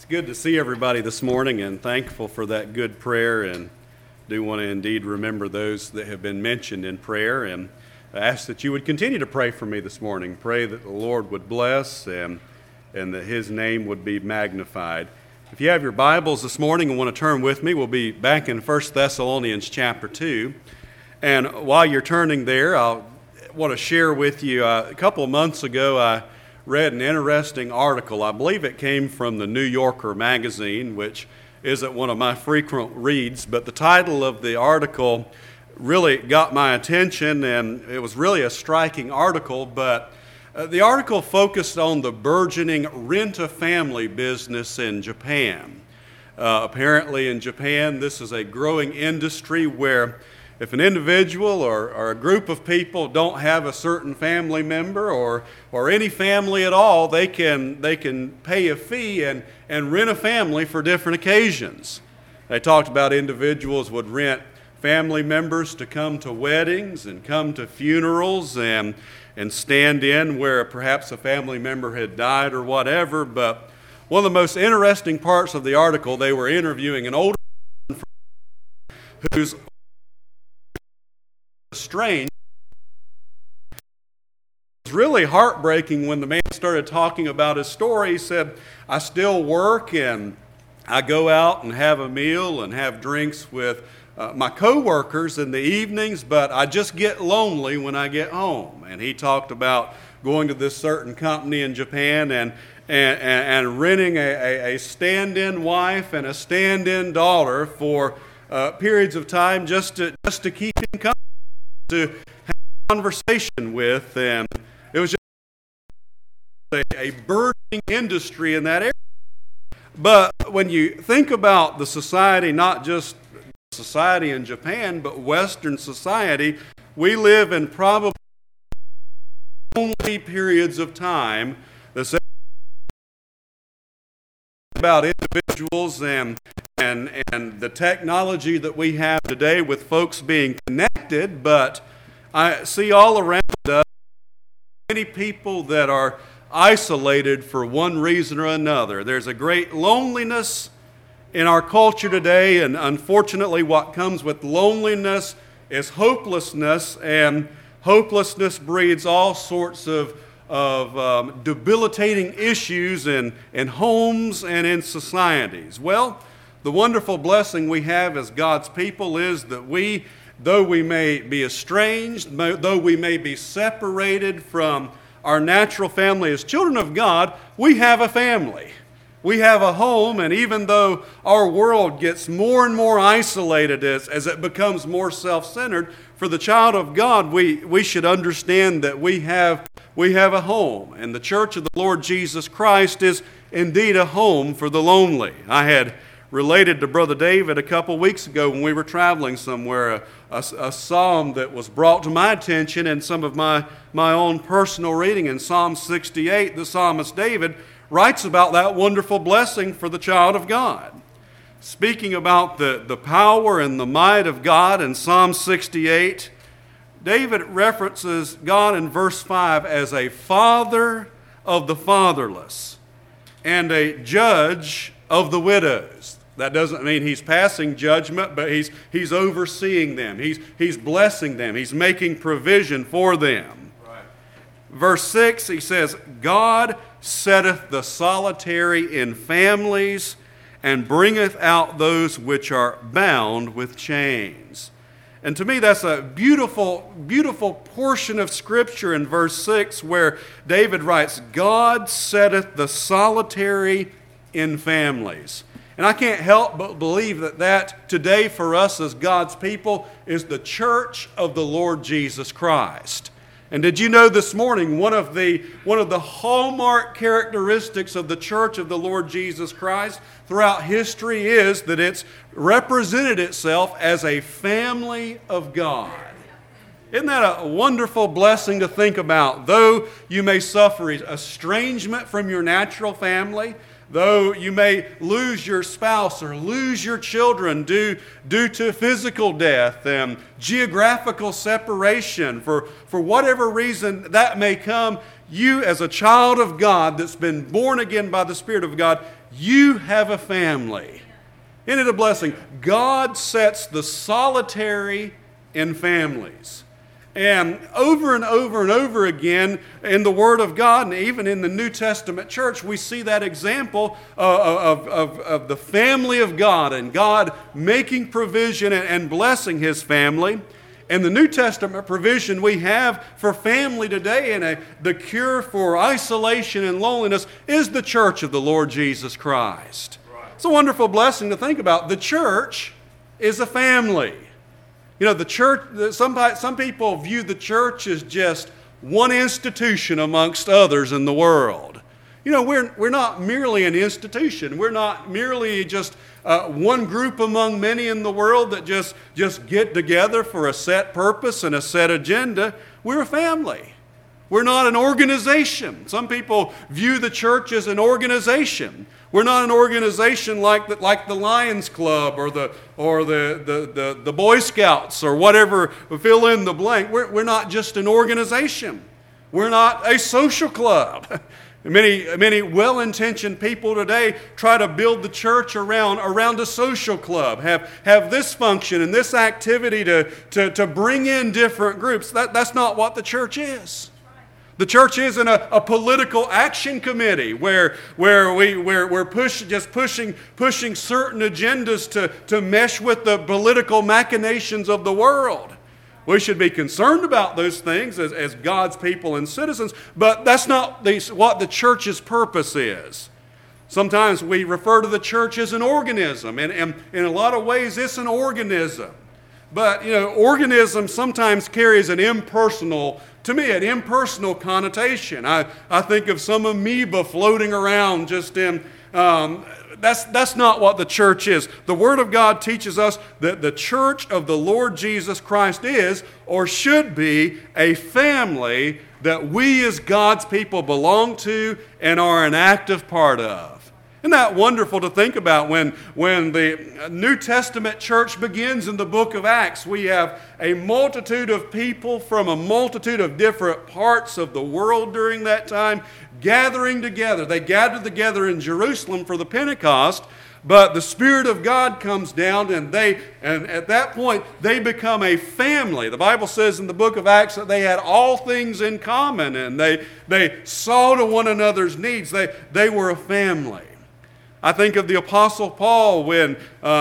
It's good to see everybody this morning, and thankful for that good prayer, and do want to indeed remember those that have been mentioned in prayer, and I ask that you would continue to pray for me this morning. Pray that the Lord would bless and that His name would be magnified. If you have your Bibles this morning and want to turn with me, we'll be back in 1 Thessalonians chapter 2. And while you're turning there, I want to share with you, a couple of months ago, I read an interesting article. I believe it came from the New Yorker magazine, which isn't one of my frequent reads, but the title of the article really got my attention, and it was really a striking article, but the article focused on the burgeoning rent-a-family business in Japan. Apparently in Japan, this is a growing industry where if an individual or a group of people don't have a certain family member or any family at all, they can pay a fee and rent a family for different occasions. They talked about individuals would rent family members to come to weddings and come to funerals and stand in where perhaps a family member had died or whatever. But one of the most interesting parts of the article, they were interviewing an older person who's strange. It was really heartbreaking when the man started talking about his story. He said, I still work and I go out and have a meal and have drinks with my co-workers in the evenings, but I just get lonely when I get home. And he talked about going to this certain company in Japan and renting a stand-in wife and a stand-in daughter for periods of time just to keep him company, to have a conversation with, and it was just a burgeoning industry in that area. But when you think about the society, not just society in Japan, but Western society, we live in probably only periods of time that's about individuals and the technology that we have today with folks being connected, but I see all around us many people that are isolated for one reason or another. There's a great loneliness in our culture today, and unfortunately what comes with loneliness is hopelessness, and hopelessness breeds all sorts of debilitating issues in homes and in societies. Well, the wonderful blessing we have as God's people is that we, though we may be estranged, though we may be separated from our natural family as children of God, we have a family. We have a home, and even though our world gets more and more isolated as it becomes more self-centered, for the child of God, we should understand that we have a home, and the Church of the Lord Jesus Christ is indeed a home for the lonely. I had related to Brother David a couple weeks ago when we were traveling somewhere, a psalm that was brought to my attention in some of my own personal reading. In Psalm 68, the psalmist David writes about that wonderful blessing for the child of God. Speaking about the power and the might of God in Psalm 68, David references God in verse 5 as a father of the fatherless and a judge of the widows. That doesn't mean he's passing judgment, but he's overseeing them. He's blessing them. He's making provision for them. Right. Verse 6, he says, God setteth the solitary in families and bringeth out those which are bound with chains. And to me, that's a beautiful, beautiful portion of Scripture in verse 6 where David writes, God setteth the solitary in families. And I can't help but believe that today for us as God's people is the church of the Lord Jesus Christ. And did you know this morning one of the hallmark characteristics of the church of the Lord Jesus Christ throughout history is that it's represented itself as a family of God. Isn't that a wonderful blessing to think about? Though you may suffer estrangement from your natural family, though you may lose your spouse or lose your children due to physical death and geographical separation, for whatever reason that may come, you as a child of God that's been born again by the Spirit of God, you have a family. Isn't it a blessing? God sets the solitary in families. And over and over and over again in the Word of God, and even in the New Testament church, we see that example of the family of God and God making provision and blessing His family. And the New Testament provision we have for family today and the cure for isolation and loneliness is the church of the Lord Jesus Christ. Right. It's a wonderful blessing to think about. The church is a family. You know, the church, some people view the church as just one institution amongst others in the world. You know, we're not merely an institution. We're not merely just one group among many in the world that just get together for a set purpose and a set agenda. We're a family. We're not an organization. Some people view the church as an organization. We're not an organization like the Lions Club or the Boy Scouts or whatever, fill in the blank. We're not just an organization. We're not a social club. Many well-intentioned people today try to build the church around a social club, have this function and this activity to bring in different groups. That's not what the church is. The church isn't a political action committee where we're pushing certain agendas to mesh with the political machinations of the world. We should be concerned about those things as God's people and citizens, but that's not what the church's purpose is. Sometimes we refer to the church as an organism, and in a lot of ways it's an organism. But, you know, organism sometimes carries an impersonal connotation. I think of some amoeba floating around just in... That's not what the church is. The Word of God teaches us that the church of the Lord Jesus Christ is, or should be, a family that we as God's people belong to and are an active part of. Isn't that wonderful to think about when the New Testament church begins in the book of Acts? We have a multitude of people from a multitude of different parts of the world during that time gathering together. They gathered together in Jerusalem for the Pentecost, but the Spirit of God comes down and at that point they become a family. The Bible says in the book of Acts that they had all things in common and they saw to one another's needs. They were a family. I think of the Apostle Paul when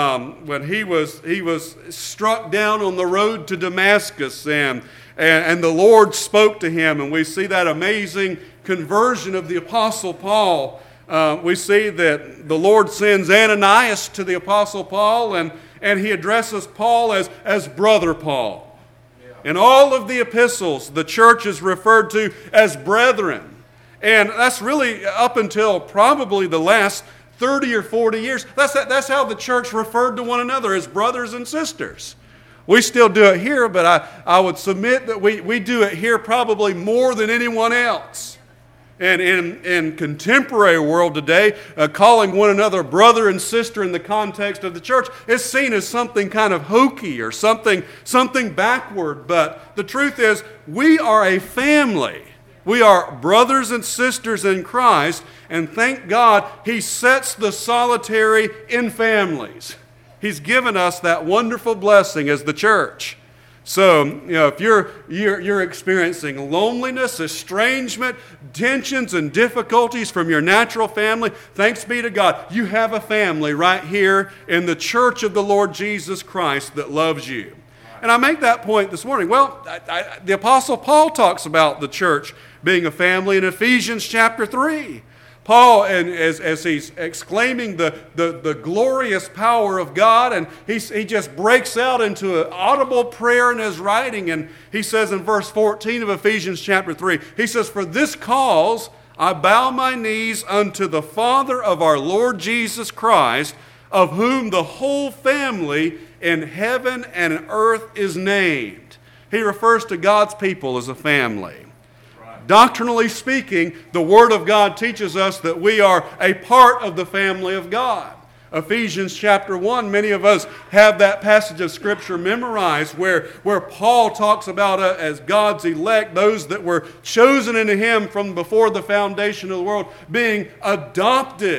he was struck down on the road to Damascus and the Lord spoke to him, and we see that amazing conversion of the Apostle Paul. We see that the Lord sends Ananias to the Apostle Paul, and he addresses Paul as Brother Paul. In all of the epistles, the church is referred to as brethren. And that's really up until probably the last 30 or 40 years. That's how the church referred to one another, as brothers and sisters. We still do it here, but I would submit that we do it here probably more than anyone else. And in contemporary world today, calling one another brother and sister in the context of the church is seen as something kind of hokey or something backward. But the truth is, we are a family. We are brothers and sisters in Christ, and thank God He sets the solitary in families. He's given us that wonderful blessing as the church. So, you know, if you're experiencing loneliness, estrangement, tensions, and difficulties from your natural family, thanks be to God, you have a family right here in the church of the Lord Jesus Christ that loves you. And I make that point this morning. Well, the Apostle Paul talks about the church being a family in Ephesians chapter 3. Paul, and as he's exclaiming the glorious power of God, and he just breaks out into an audible prayer in his writing, and he says in verse 14 of Ephesians chapter 3, he says, "For this cause I bow my knees unto the Father of our Lord Jesus Christ, of whom the whole family in heaven and earth is named." He refers to God's people as a family. Doctrinally speaking, the Word of God teaches us that we are a part of the family of God. Ephesians chapter 1, many of us have that passage of Scripture memorized where Paul talks about as God's elect, those that were chosen into Him from before the foundation of the world, being adopted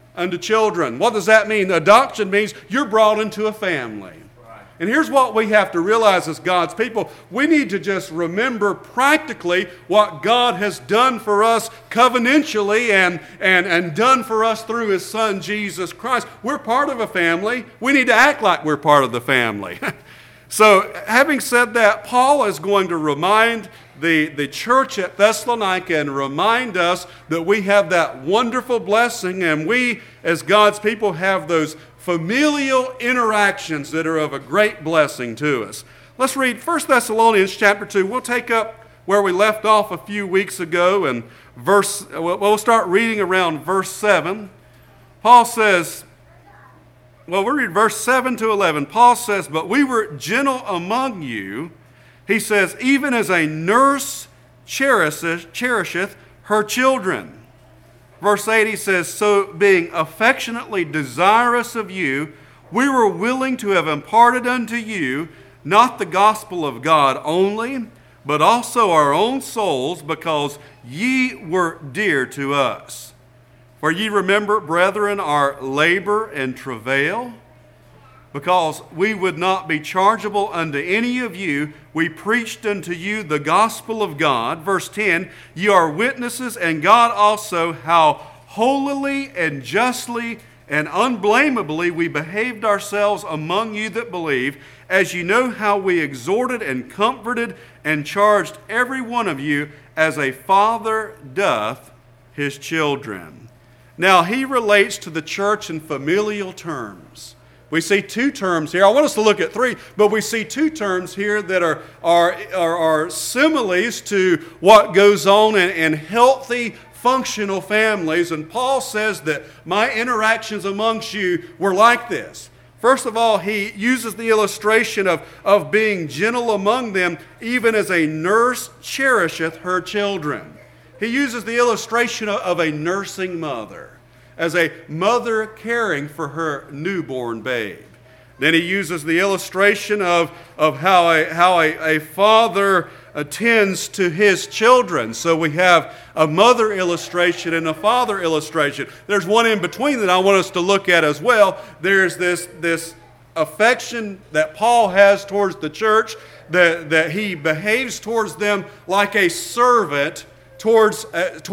unto children. What does that mean? Adoption means you're brought into a family. And here's what we have to realize as God's people. We need to just remember practically what God has done for us covenantally and done for us through His Son, Jesus Christ. We're part of a family. We need to act like we're part of the family. So, having said that, Paul is going to remind the church at Thessalonica and remind us that we have that wonderful blessing, and we, as God's people, have those familial interactions that are of a great blessing to us. Let's read 1 Thessalonians chapter 2. We'll take up where we left off a few weeks ago, and we'll start reading around verse 7. Paul says, we'll read verse 7 to 11. Paul says, "But we were gentle among you," he says, "even as a nurse cherisheth her children." Verse 8, he says, "So being affectionately desirous of you, we were willing to have imparted unto you not the gospel of God only, but also our own souls, because ye were dear to us. For ye remember, brethren, our labor and travail, because we would not be chargeable unto any of you, we preached unto you the gospel of God." Verse 10, "Ye are witnesses, and God also, how holily and justly and unblameably we behaved ourselves among you that believe, as ye know how we exhorted and comforted and charged every one of you as a father doth his children." Now, he relates to the church in familial terms. We see two terms here. I want us to look at three, but we see two terms here that are similes to what goes on in healthy, functional families. And Paul says that my interactions amongst you were like this. First of all, he uses the illustration of being gentle among them, even as a nurse cherisheth her children. He uses the illustration of a nursing mother, as a mother caring for her newborn babe. Then he uses the illustration of how a father attends to his children. So we have a mother illustration and a father illustration. There's one in between that I want us to look at as well. There's this affection that Paul has towards the church, that he behaves towards them like a servant towards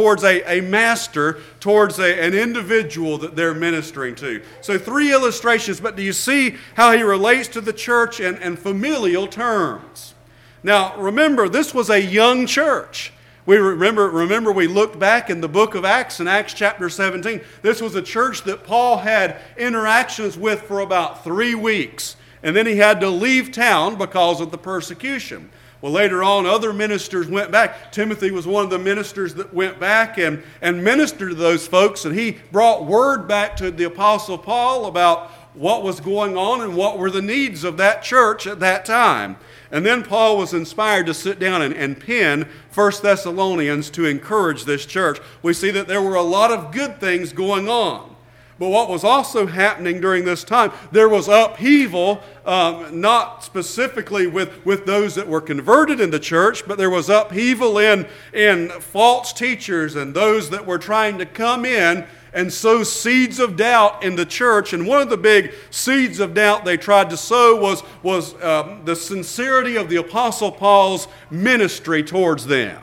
a master, towards an individual that they're ministering to. So three illustrations, but do you see how he relates to the church in familial terms? Now, remember, this was a young church. We remember we looked back in the book of Acts, in Acts chapter 17. This was a church that Paul had interactions with for about 3 weeks. And then he had to leave town because of the persecution. Well, later on, other ministers went back. Timothy was one of the ministers that went back and ministered to those folks. And he brought word back to the Apostle Paul about what was going on and what were the needs of that church at that time. And then Paul was inspired to sit down and pen 1 Thessalonians to encourage this church. We see that there were a lot of good things going on. But what was also happening during this time, there was upheaval, not specifically with those that were converted in the church, but there was upheaval in false teachers and those that were trying to come in and sow seeds of doubt in the church. And one of the big seeds of doubt they tried to sow was the sincerity of the Apostle Paul's ministry towards them.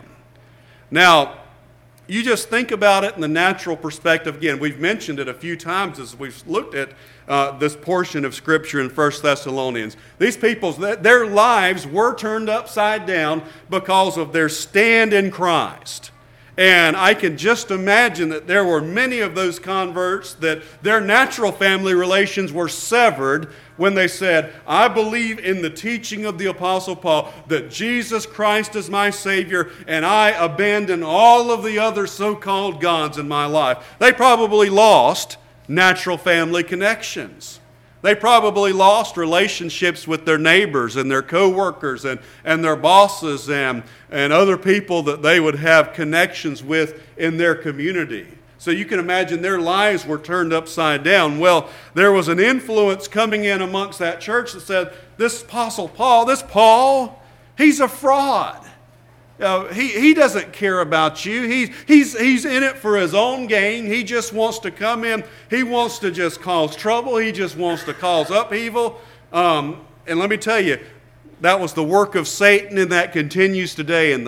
Now, you just think about it in the natural perspective. Again, we've mentioned it a few times as we've looked at this portion of Scripture in 1 Thessalonians. These people, their lives were turned upside down because of their stand in Christ. And I can just imagine that there were many of those converts that their natural family relations were severed when they said, I believe in the teaching of the Apostle Paul that Jesus Christ is my Savior, and I abandon all of the other so-called gods in my life. They probably lost natural family connections. They probably lost relationships with their neighbors and their co-workers and their bosses and other people that they would have connections with in their community. So you can imagine their lives were turned upside down. Well, there was an influence coming in amongst that church that said, this Apostle Paul, he's a fraud. He doesn't care about you. He's in it for his own gain. He just wants to come in. He wants to just cause trouble. He just wants to cause upheaval. And let me tell you, that was the work of Satan, and that continues today in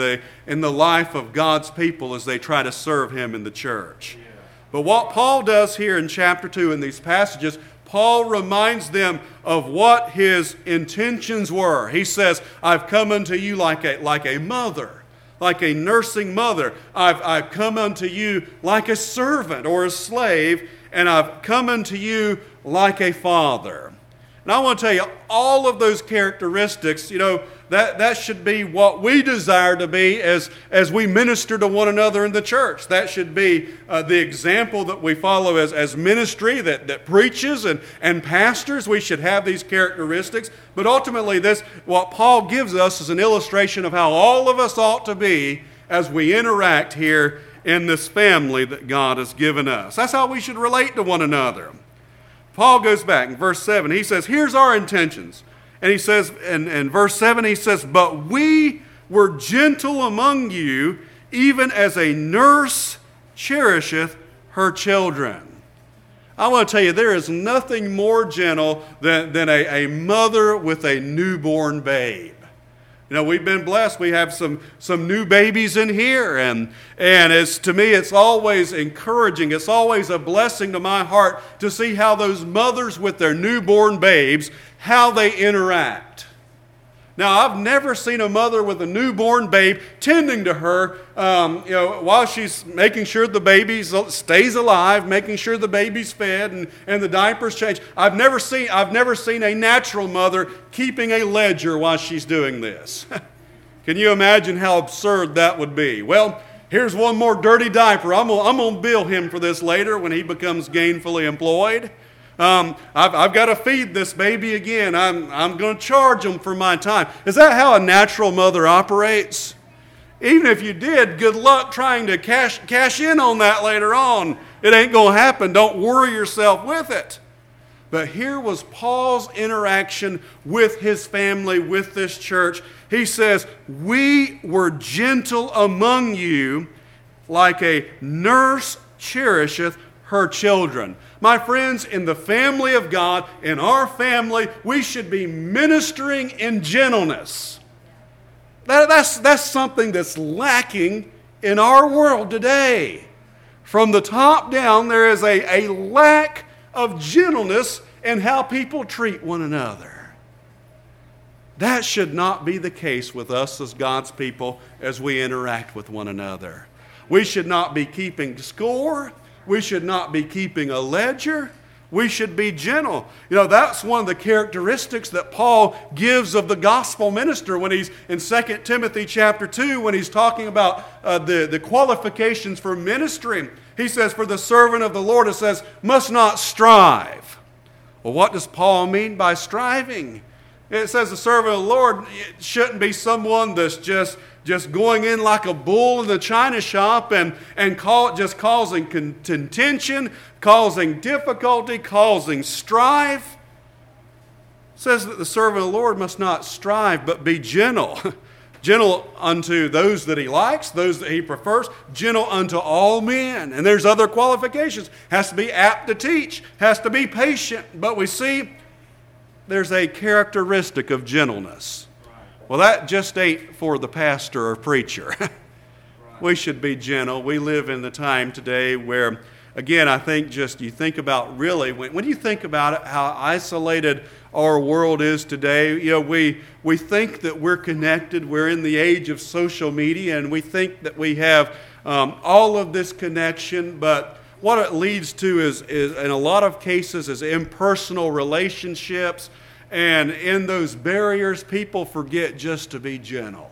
the life of God's people as they try to serve him in the church. Yeah. But what Paul does here in chapter 2 in these passages, Paul reminds them of what his intentions were. He says, I've come unto you like a mother, like a nursing mother. I've come unto you like a servant or a slave, and I've come unto you like a father. And I want to tell you, all of those characteristics, that should be what we desire to be as we minister to one another in the church. That should be the example that we follow as ministry that preaches and pastors. We should have these characteristics. But ultimately, what Paul gives us is an illustration of how all of us ought to be as we interact here in this family that God has given us. That's how we should relate to one another. Paul goes back in verse 7. He says, here's our intentions. And he says, in verse 7, he says, but we were gentle among you, even as a nurse cherisheth her children. I want to tell you, there is nothing more gentle than a mother with a newborn babe. We've been blessed. We have some new babies in here, and to me, it's always encouraging. It's always a blessing to my heart to see how those mothers with their newborn babes, how they interact. Now, I've never seen a mother with a newborn babe tending to her, while she's making sure the baby stays alive, making sure the baby's fed and the diapers changed. I've never seen a natural mother keeping a ledger while she's doing this. Can you imagine how absurd that would be? Well, here's one more dirty diaper. I'm gonna bill him for this later when he becomes gainfully employed. I've got to feed this baby again. I'm going to charge him for my time. Is that how a natural mother operates? Even if you did, good luck trying to cash in on that later on. It ain't going to happen. Don't worry yourself with it. But here was Paul's interaction with his family, with this church. He says, we were gentle among you like a nurse cherisheth her children. My friends, in the family of God, in our family, we should be ministering in gentleness. That's something that's lacking in our world today. From the top down, there is a lack of gentleness in how people treat one another. That should not be the case with us as God's people as we interact with one another. We should not be keeping score. We should not be keeping a ledger. We should be gentle. That's one of the characteristics that Paul gives of the gospel minister when he's in 2 Timothy chapter 2, when he's talking about the qualifications for ministry. He says, for the servant of the Lord, it says, must not strive. Well, what does Paul mean by striving? It says the servant of the Lord shouldn't be someone that's just going in like a bull in the china shop and just causing contention, causing difficulty, causing strife. It says that the servant of the Lord must not strive, but be gentle. Gentle unto those that he likes, those that he prefers, gentle unto all men. And there's other qualifications. Has to be apt to teach, has to be patient. But we see there's a characteristic of gentleness. Well, that just ain't for the pastor or preacher. We should be gentle. We live in the time today where, again, I think you think about really, when you think about it, how isolated our world is today. We think that we're connected. We're in the age of social media, and we think that we have all of this connection, but what it leads to is in a lot of cases is impersonal relationships, and in those barriers people forget just to be gentle.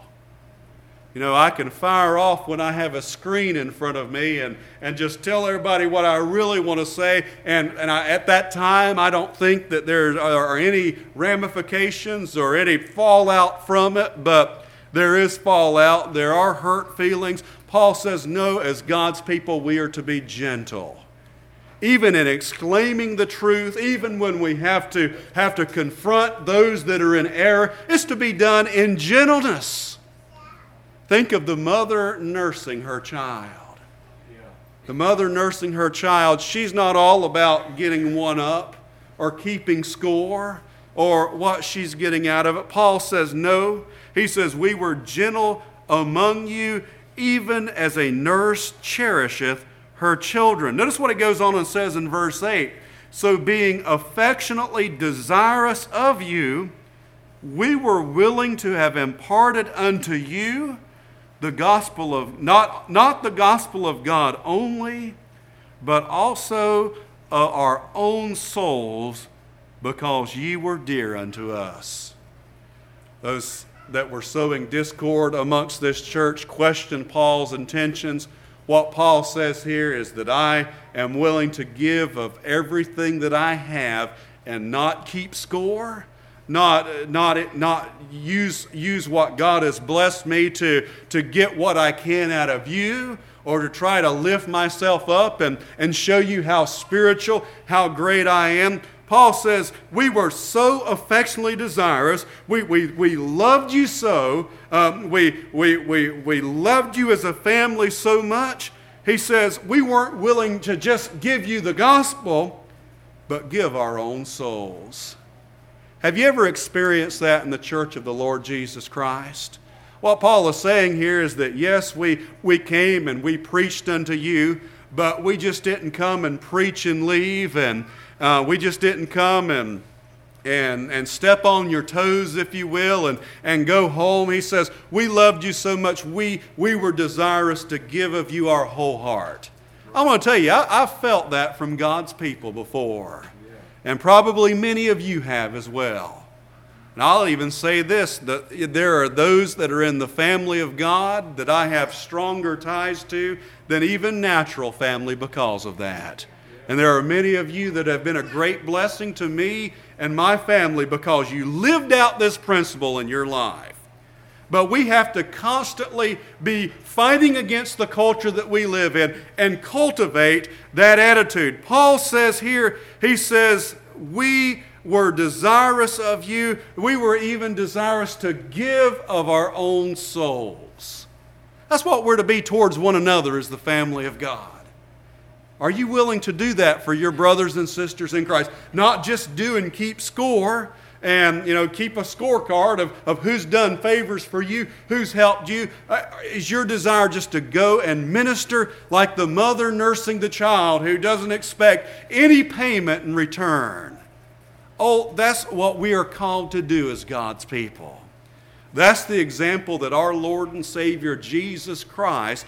I can fire off when I have a screen in front of me and just tell everybody what I really want to say, and at that time I don't think that there are any ramifications or any fallout from it, but there is fallout, there are hurt feelings. Paul says, no, as God's people, we are to be gentle. Even in exclaiming the truth, even when we have to confront those that are in error, it's to be done in gentleness. Think of the mother nursing her child. The mother nursing her child, she's not all about getting one up or keeping score or what she's getting out of it. Paul says no. He says, we were gentle among you, even as a nurse cherisheth her children. Notice what it goes on and says in verse 8. So being affectionately desirous of you, we were willing to have imparted unto you the gospel of, not the gospel of God only, but also our own souls, because ye were dear unto us. Those that were sowing discord amongst this church question Paul's intentions. What Paul says here is that I am willing to give of everything that I have and not keep score. Not use what God has blessed me to get what I can out of you, or to try to lift myself up and show you how spiritual, how great I am. Paul says, we were so affectionately desirous. We loved you so. We loved you as a family so much. He says, we weren't willing to just give you the gospel, but give our own souls. Have you ever experienced that in the church of the Lord Jesus Christ? What Paul is saying here is that yes, we came and we preached unto you, but we just didn't come and preach and leave, and we just didn't come and step on your toes, if you will, and go home. He says, we loved you so much, we were desirous to give of you our whole heart. I want to tell you, I've felt that from God's people before. And probably many of you have as well. And I'll even say this, that there are those that are in the family of God that I have stronger ties to than even natural family because of that. And there are many of you that have been a great blessing to me and my family because you lived out this principle in your life. But we have to constantly be fighting against the culture that we live in and cultivate that attitude. Paul says here, he says, we were desirous of you. We were even desirous to give of our own souls. That's what we're to be towards one another as the family of God. Are you willing to do that for your brothers and sisters in Christ? Not just do and keep score, and keep a scorecard of who's done favors for you, who's helped you. Is your desire just to go and minister like the mother nursing the child who doesn't expect any payment in return? Oh, that's what we are called to do as God's people. That's the example that our Lord and Savior Jesus Christ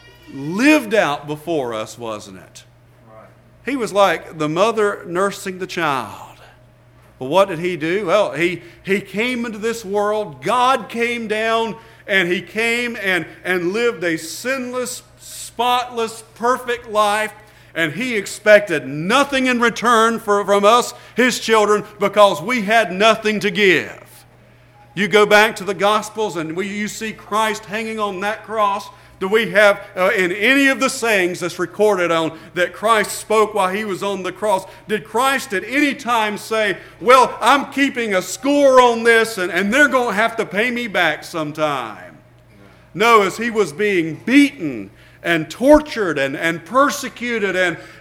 lived out before us, wasn't it? Right. He was like the mother nursing the child. Well, what did he do? Well, he came into this world. God came down, and he came and lived a sinless, spotless, perfect life. And he expected nothing in return from us, his children, because we had nothing to give. You go back to the Gospels and you see Christ hanging on that cross. Do we have in any of the sayings that's recorded on that Christ spoke while he was on the cross, did Christ at any time say, well, I'm keeping a score on this and they're going to have to pay me back sometime? No, as he was being beaten and tortured and persecuted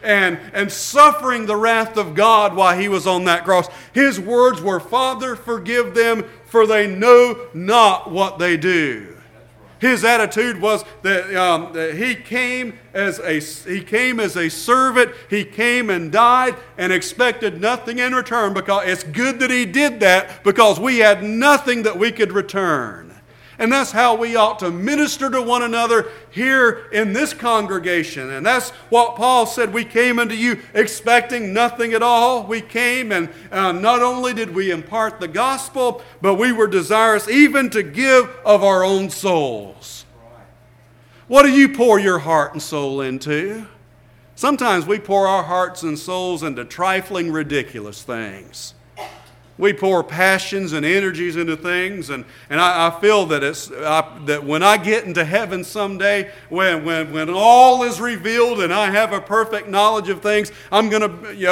and suffering the wrath of God while he was on that cross, his words were, Father, forgive them, for they know not what they do. His attitude was that he came as a servant. He came and died and expected nothing in return, because it's good that he did that, because we had nothing that we could return. And that's how we ought to minister to one another here in this congregation. And that's what Paul said. We came unto you expecting nothing at all. We came and not only did we impart the gospel, but we were desirous even to give of our own souls. What do you pour your heart and soul into? Sometimes we pour our hearts and souls into trifling, ridiculous things. We pour passions and energies into things, and I feel that that when I get into heaven someday, when all is revealed and I have a perfect knowledge of things, I'm going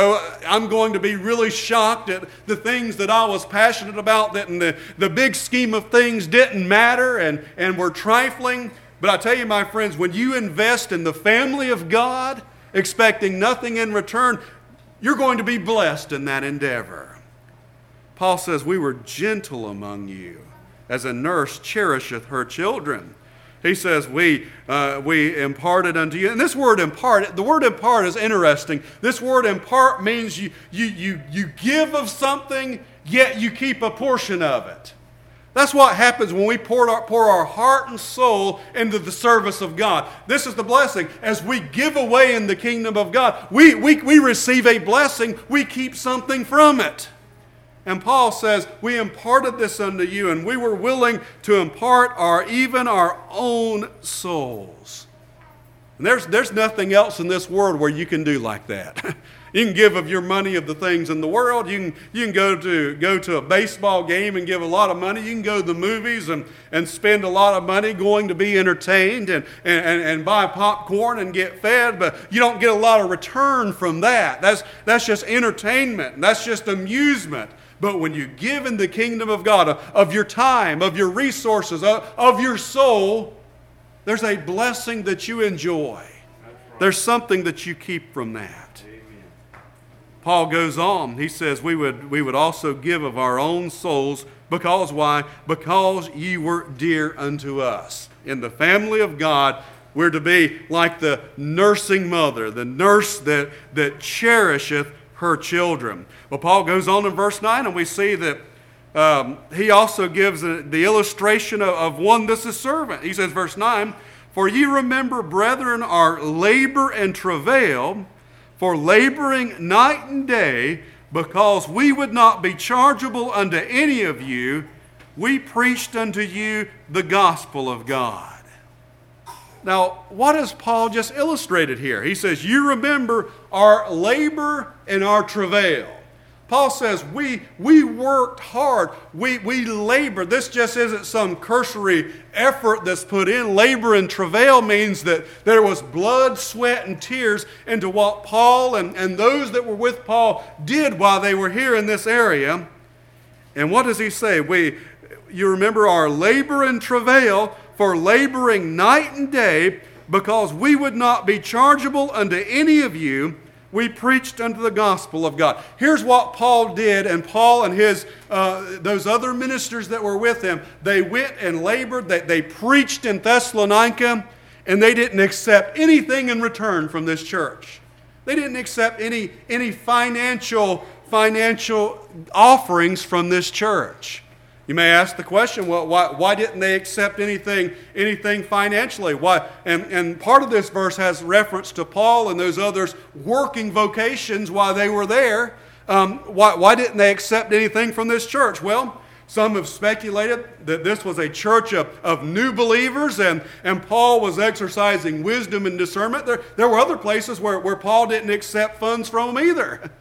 to be really shocked at the things that I was passionate about, that in the big scheme of things didn't matter and were trifling. But I tell you, my friends, when you invest in the family of God, expecting nothing in return, you're going to be blessed in that endeavor. Paul says, we were gentle among you, as a nurse cherisheth her children. He says, we imparted unto you. And this word impart, the word impart is interesting. This word impart means you give of something, yet you keep a portion of it. That's what happens when we pour our heart and soul into the service of God. This is the blessing. As we give away in the kingdom of God, we receive a blessing. We keep something from it. And Paul says, we imparted this unto you, and we were willing to impart even our own souls. And there's nothing else in this world where you can do like that. You can give of your money of the things in the world. You can go to a baseball game and give a lot of money. You can go to the movies and spend a lot of money going to be entertained and buy popcorn and get fed, but you don't get a lot of return from that. That's just entertainment. That's just amusement. But when you give in the kingdom of God, of your time, of your resources, of your soul, there's a blessing that you enjoy. Right. There's something that you keep from that. Amen. Paul goes on. He says we would also give of our own souls. Because why? Because ye were dear unto us. In the family of God, we're to be like the nursing mother, the nurse that cherisheth her children. Well, Paul goes on in verse 9, and we see that he also gives the illustration of one that's a servant. He says, verse 9, for ye remember, brethren, our labor and travail, for laboring night and day, because we would not be chargeable unto any of you, we preached unto you the gospel of God. Now, what has Paul just illustrated here? He says, you remember our labor and our travail. Paul says, we worked hard. We labored. This just isn't some cursory effort that's put in. Labor and travail means that there was blood, sweat, and tears into what Paul and those that were with Paul did while they were here in this area. And what does he say? You remember our labor and travail, for laboring night and day, because we would not be chargeable unto any of you, we preached unto the gospel of God. Here's what Paul did, and Paul and those other ministers that were with him, they went and labored, they preached in Thessalonica, and they didn't accept anything in return from this church. They didn't accept any financial offerings from this church. You may ask the question, well, why didn't they accept anything financially? Why? And part of this verse has reference to Paul and those others working vocations while they were there. Why didn't they accept anything from this church? Well, some have speculated that this was a church of new believers, and Paul was exercising wisdom and discernment. There were other places where Paul didn't accept funds from them either.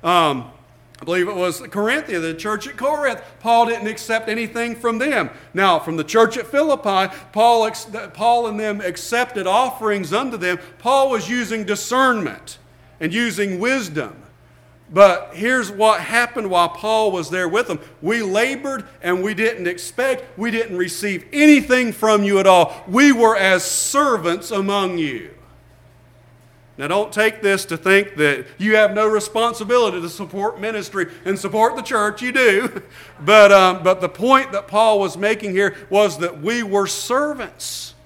I believe it was Corinthia, the church at Corinth. Paul didn't accept anything from them. Now, from the church at Philippi, Paul and them accepted offerings unto them. Paul was using discernment and using wisdom. But here's what happened while Paul was there with them. We labored and we didn't receive anything from you at all. We were as servants among you. Now, don't take this to think that you have no responsibility to support ministry and support the church. You do. But the point that Paul was making here was that we were servants.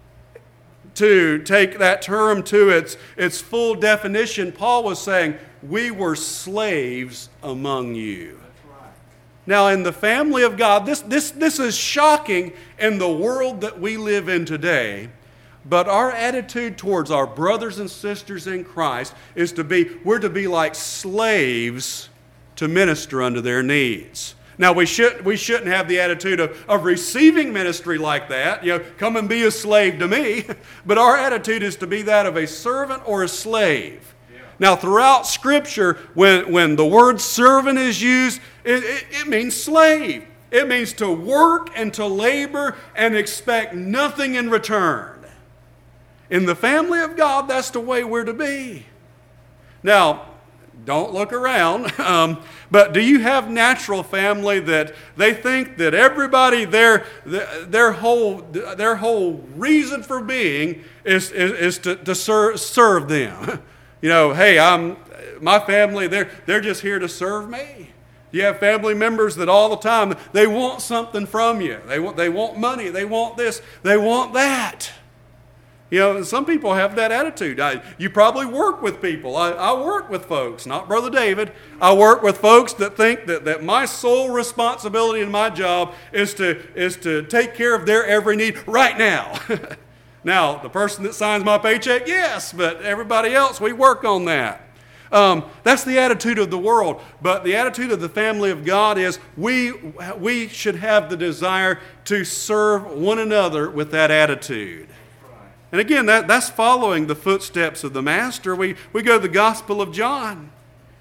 To take that term to its full definition, Paul was saying, we were slaves among you. Now, in the family of God, this is shocking in the world that we live in today. But our attitude towards our brothers and sisters in Christ is we're to be like slaves to minister unto their needs. Now, we shouldn't have the attitude of receiving ministry like that. Come and be a slave to me. But our attitude is to be that of a servant or a slave. Now, throughout Scripture, when the word servant is used, it means slave. It means to work and to labor and expect nothing in return. In the family of God, that's the way we're to be. Now, don't look around, but do you have natural family that they think that everybody, their whole reason for being is to serve them? You know, hey, my family, they're just here to serve me. You have family members that all the time, they want something from you. They want money. They want this. They want that. You know, some people have that attitude. You probably work with people. I work with folks, not Brother David. I work with folks that think that my sole responsibility in my job is to take care of their every need right now. Now, the person that signs my paycheck, yes, but everybody else, we work on that. That's the attitude of the world. But the attitude of the family of God is we should have the desire to serve one another with that attitude. And again, that's following the footsteps of the Master. We go to the Gospel of John.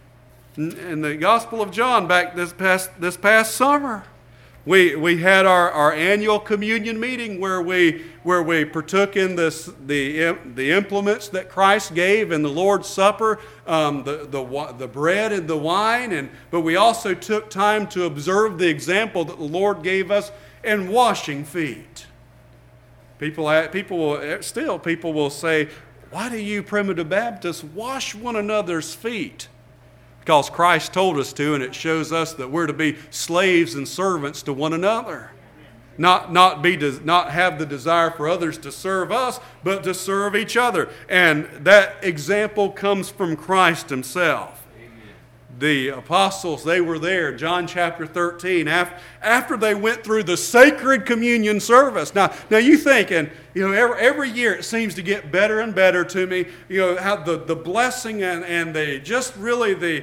In the Gospel of John, back this past summer, we had our annual communion meeting where we partook in the implements that Christ gave in the Lord's Supper, the bread and the wine, but we also took time to observe the example that the Lord gave us in washing feet. People will say, why do you primitive Baptists wash one another's feet? Because Christ told us to, and it shows us that we're to be slaves and servants to one another. Not have the desire for others to serve us, but to serve each other. And that example comes from Christ himself. The apostles, they were there, John chapter 13, after they went through the sacred communion service. Now you thinking, every year it seems to get better and better to me, how the blessing and the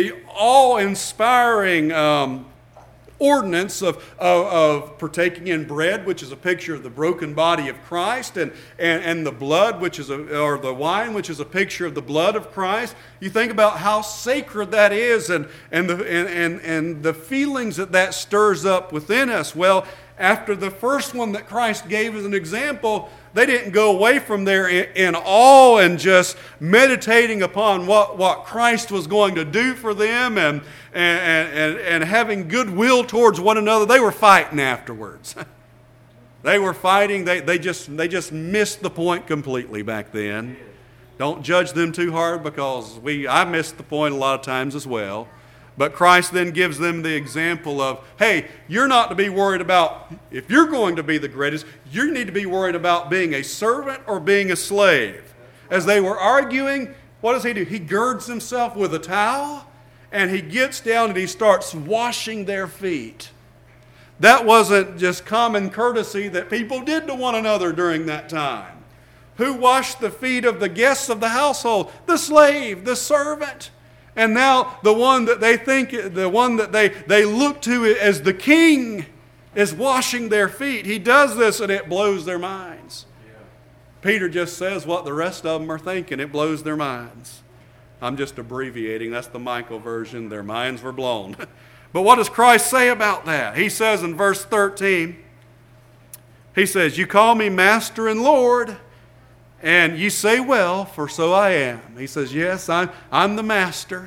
awe-inspiring ordinance of partaking in bread, which is a picture of the broken body of Christ, and the blood, or the wine, which is a picture of the blood of Christ. You think about how sacred that is, and the feelings that stirs up within us. Well, after the first one that Christ gave as an example, they didn't go away from there in awe and just meditating upon what Christ was going to do for them and having goodwill towards one another. They were fighting afterwards. They were fighting. They just missed the point completely back then. Don't judge them too hard, because I missed the point a lot of times as well. But Christ then gives them the example of, hey, you're not to be worried about, if you're going to be the greatest, you need to be worried about being a servant or being a slave. As they were arguing, what does he do? He girds himself with a towel, and he gets down and he starts washing their feet. That wasn't just common courtesy that people did to one another during that time. Who washed the feet of the guests of the household? The slave, the servant. And now the one that they look to as the king is washing their feet. He does this and it blows their minds. Yeah. Peter just says what the rest of them are thinking. It blows their minds. I'm just abbreviating. That's the Michael version. Their minds were blown. But what does Christ say about that? He says in verse 13, he says, you call me Master and Lord, and you say, well, for so I am. He says, yes, I'm the Master.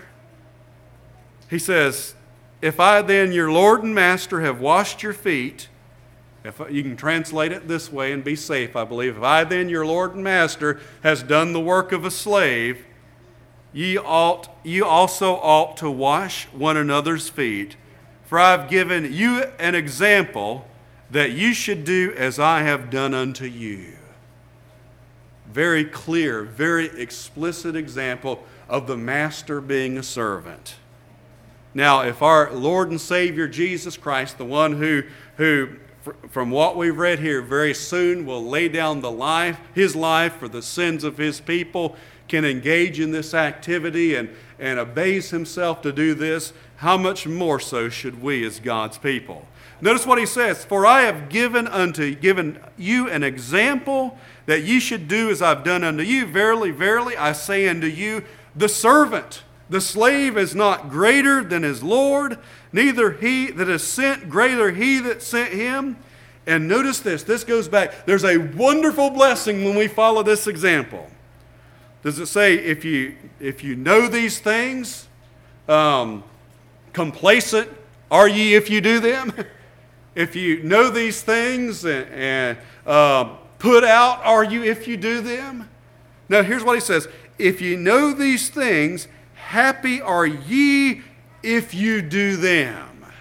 He says, if I then, your Lord and Master, have washed your feet, you can translate it this way and be safe, I believe. If I then, your Lord and Master, has done the work of a slave, you also ought to wash one another's feet. For I have given you an example that you should do as I have done unto you. Very clear, very explicit example of the Master being a servant. Now, if our Lord and Savior Jesus Christ, the one who from what we've read here, very soon will lay down his life for the sins of his people, can engage in this activity and obeys himself to do this, how much more so should we as God's people? Notice what he says, for I have given you an example that you should do as I've done unto you. Verily, verily, I say unto you, the servant. The slave is not greater than his Lord, neither he that is sent greater he that sent him. And notice this goes back. There's a wonderful blessing when we follow this example. Does it say, if you know these things, complacent are ye if you do them? If you know these things, and put out are you if you do them? Now here's what he says. If you know these things, happy are ye if you do them.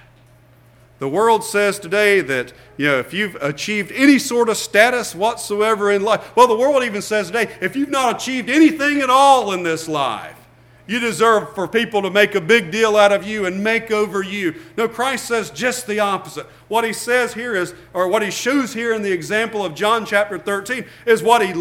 The world says today that, if you've achieved any sort of status whatsoever in life, well, the world even says today, if you've not achieved anything at all in this life, you deserve for people to make a big deal out of you and make over you. No, Christ says just the opposite. What he says here is, or what he shows here in the example of John chapter 13, is what he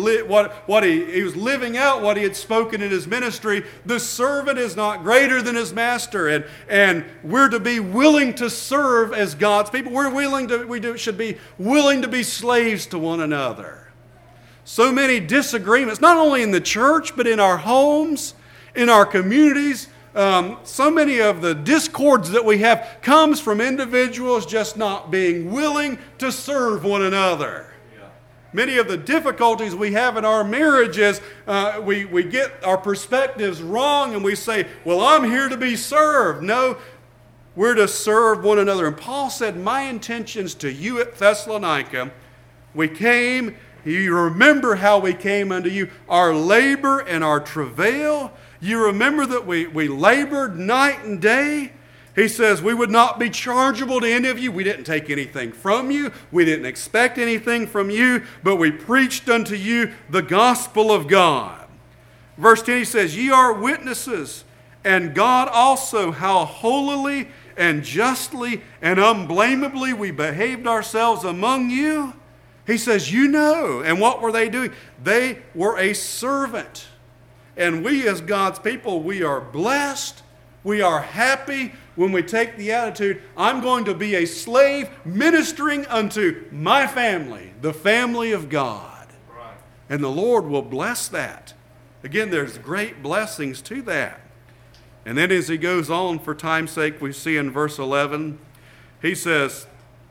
was living out, what he had spoken in his ministry. The servant is not greater than his master, and we're to be willing to serve as God's people. Should be willing to be slaves to one another. So many disagreements, not only in the church, but in our homes, in our communities. So many of the discords that we have comes from individuals just not being willing to serve one another. Yeah. Many of the difficulties we have in our marriages, we get our perspectives wrong and we say, well, I'm here to be served. No, we're to serve one another. And Paul said, my intentions to you at Thessalonica, we came, you remember how we came unto you, our labor and our travail. You remember that we labored night and day. He says we would not be chargeable to any of you. We didn't take anything from you. We didn't expect anything from you, but we preached unto you the gospel of God. Verse 10, he says, ye are witnesses, and God also, how holily and justly and unblameably we behaved ourselves among you. He says, you know. And what were they doing? They were a servant. And we as God's people, we are blessed, we are happy when we take the attitude, I'm going to be a slave ministering unto my family, the family of God. Right. And the Lord will bless that. Again, there's great blessings to that. And then as he goes on, for time's sake, we see in verse 11, he says,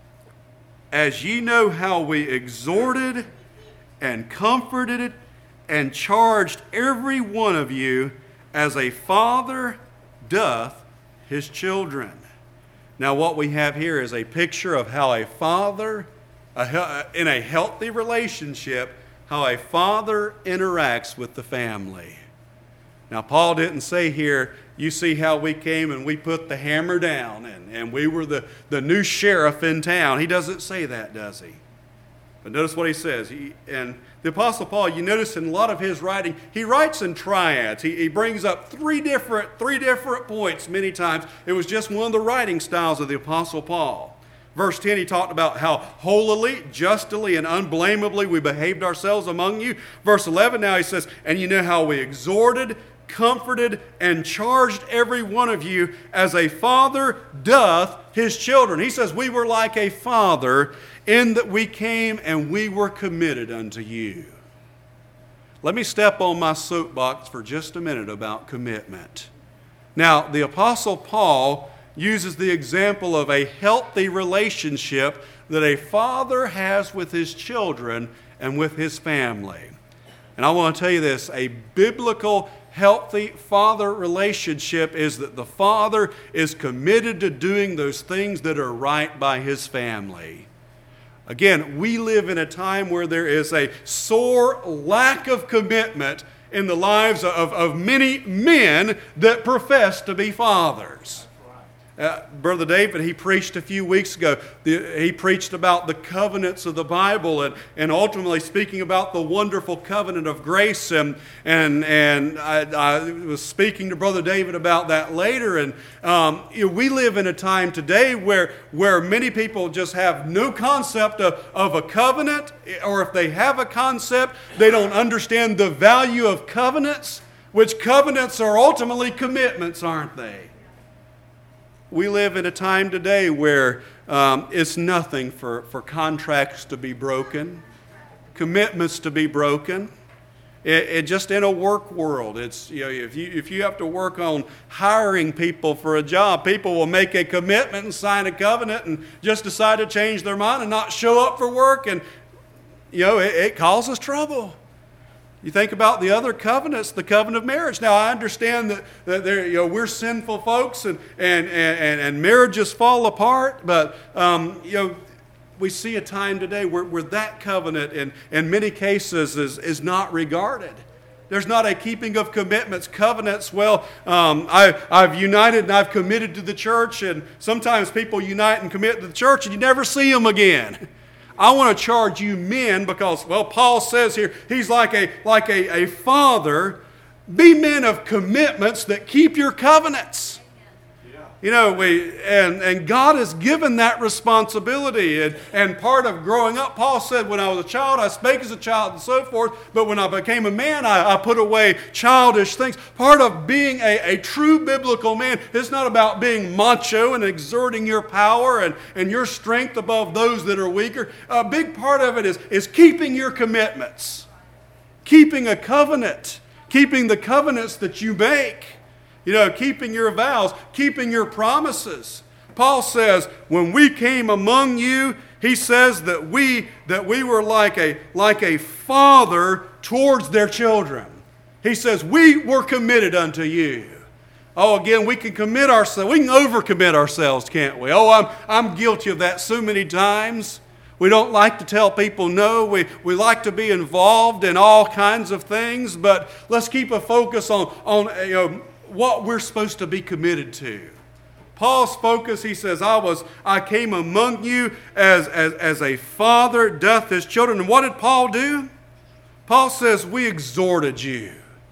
as ye know how we exhorted and comforted and charged every one of you as a father doth his children. Now what we have here is a picture of how a father, in a healthy relationship, how a father interacts with the family. Now Paul didn't say here, you see how we came and we put the hammer down and we were the new sheriff in town. He doesn't say that, does he? But notice what he says. And the Apostle Paul, you notice in a lot of his writing, he writes in triads. He brings up three different points many times. It was just one of the writing styles of the Apostle Paul. Verse 10, he talked about how holily, justly, and unblameably we behaved ourselves among you. Verse 11, now he says, and you know how we exhorted, comforted, and charged every one of you as a father doth his children. He says we were like a father in that we came and we were committed unto you. Let me step on my soapbox for just a minute about commitment. Now, the Apostle Paul uses the example of a healthy relationship that a father has with his children and with his family. And I want to tell you this, a biblical healthy father relationship is that the father is committed to doing those things that are right by his family. Again, we live in a time where there is a sore lack of commitment in the lives of many men that profess to be fathers. Brother David, he preached a few weeks ago. He preached about the covenants of the Bible and ultimately speaking about the wonderful covenant of grace. And I was speaking to Brother David about that later. And we live in a time today where many people just have no concept of a covenant, or if they have a concept, they don't understand the value of covenants, which covenants are ultimately commitments, aren't they? We live in a time today where it's nothing for contracts to be broken, commitments to be broken. just in a work world. It's, if you have to work on hiring people for a job, people will make a commitment and sign a covenant and just decide to change their mind and not show up for work, and it causes trouble. You think about the other covenants, the covenant of marriage. Now, I understand that we're sinful folks and marriages fall apart, but we see a time today where that covenant in many cases is not regarded. There's not a keeping of commitments, covenants. Well, I've united and I've committed to the church, and sometimes people unite and commit to the church and you never see them again. I want to charge you men because, Paul says here, he's like a father. Be men of commitments that keep your covenants. And God has given that responsibility. And part of growing up, Paul said, when I was a child, I spake as a child and so forth. But when I became a man, I put away childish things. Part of being a true biblical man is not about being macho and exerting your power and your strength above those that are weaker. A big part of it is keeping your commitments, keeping a covenant, keeping the covenants that you make. Keeping your vows, keeping your promises. Paul says, when we came among you, he says that we were like a father towards their children. He says, we were committed unto you. Oh, again, we can commit ourselves. We can overcommit ourselves, can't we? Oh, I'm guilty of that so many times. We don't like to tell people no. We like to be involved in all kinds of things, but let's keep a focus on what we're supposed to be committed to. Paul's focus, he says, I came among you as a father doth his children. And what did Paul do? Paul says, we exhorted you.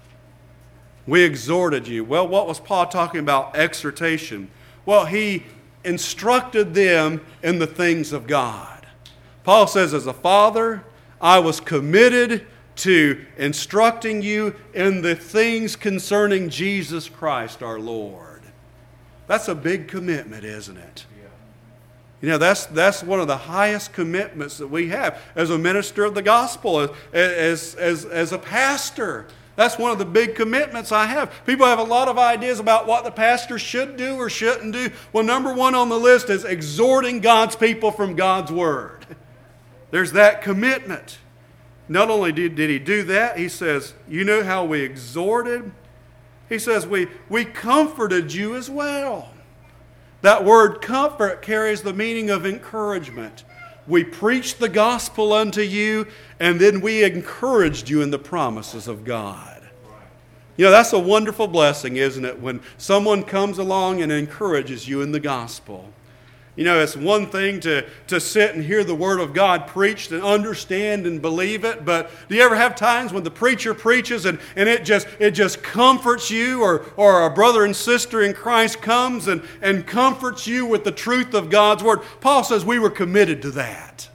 We exhorted you. Well, what was Paul talking about? Exhortation. Well, he instructed them in the things of God. Paul says, as a father, I was committed to instructing you in the things concerning Jesus Christ our Lord. That's a big commitment, isn't it? Yeah. That's one of the highest commitments that we have as a minister of the gospel, as a pastor. That's one of the big commitments I have. People have a lot of ideas about what the pastor should do or shouldn't do. Well, number one on the list is exhorting God's people from God's Word. There's that commitment. Not only did he do that, he says, you know how we exhorted? He says, we comforted you as well. That word comfort carries the meaning of encouragement. We preached the gospel unto you, and then we encouraged you in the promises of God. That's a wonderful blessing, isn't it? When someone comes along and encourages you in the gospel. It's one thing to sit and hear the Word of God preached and understand and believe it, but do you ever have times when the preacher preaches and it just comforts you, or a brother and sister in Christ comes and comforts you with the truth of God's Word? Paul says we were committed to that.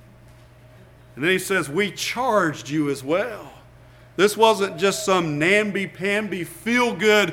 And then he says we charged you as well. This wasn't just some namby-pamby, feel-good,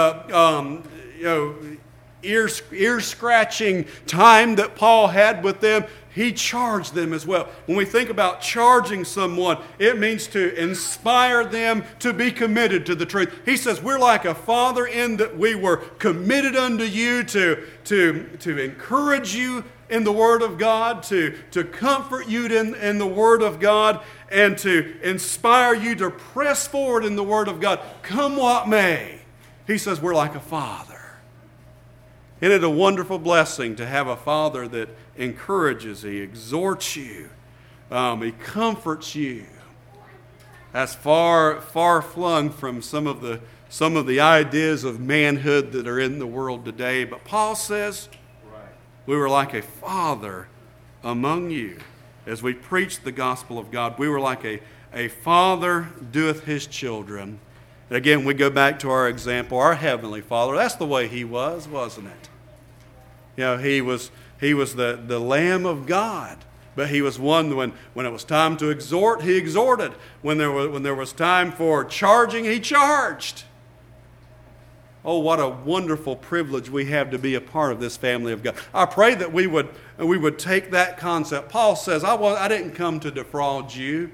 ear-scratching time that Paul had with them. He charged them as well. When we think about charging someone, it means to inspire them to be committed to the truth. He says we're like a father in that we were committed unto you to encourage you in the Word of God, to comfort you in the Word of God, and to inspire you to press forward in the Word of God, come what may. He says we're like a father. Isn't it a wonderful blessing to have a father that encourages, he exhorts you, he comforts you? That's far flung from some of the ideas of manhood that are in the world today. But Paul says, we were like a father among you. As we preached the gospel of God, we were like a father doeth his children. And again, we go back to our example, our heavenly Father. That's the way he was, wasn't it? He was the Lamb of God. But he was one when it was time to exhort, he exhorted. When there was time for charging, he charged. Oh, what a wonderful privilege we have to be a part of this family of God. I pray that we would take that concept. Paul says, I didn't come to defraud you.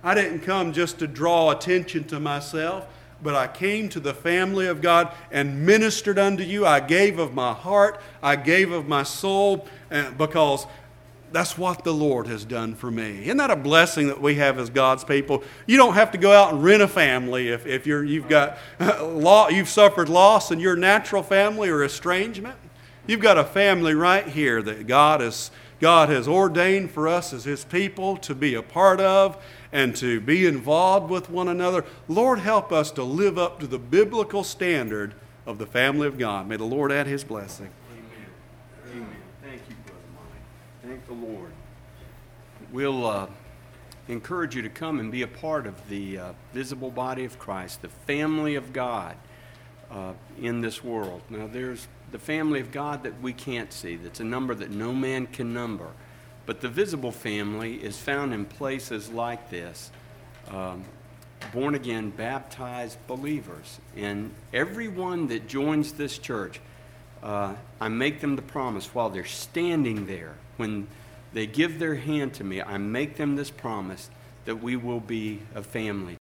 I didn't come just to draw attention to myself, but I came to the family of God and ministered unto you. I gave of my heart. I gave of my soul because that's what the Lord has done for me. Isn't that a blessing that we have as God's people? You don't have to go out and rent a family if you've suffered loss in your natural family or estrangement. You've got a family right here that God has ordained for us as His people to be a part of and to be involved with one another. Lord, help us to live up to the biblical standard of the family of God. May the Lord add His blessing. Amen. Amen. Thank you, Brother Mike. Thank the Lord. We'll encourage you to come and be a part of the visible body of Christ, the family of God in this world. Now, there's the family of God that we can't see. That's a number that no man can number. But the visible family is found in places like this, born-again, baptized believers. And everyone that joins this church, I make them the promise while they're standing there, when they give their hand to me, I make them this promise that we will be a family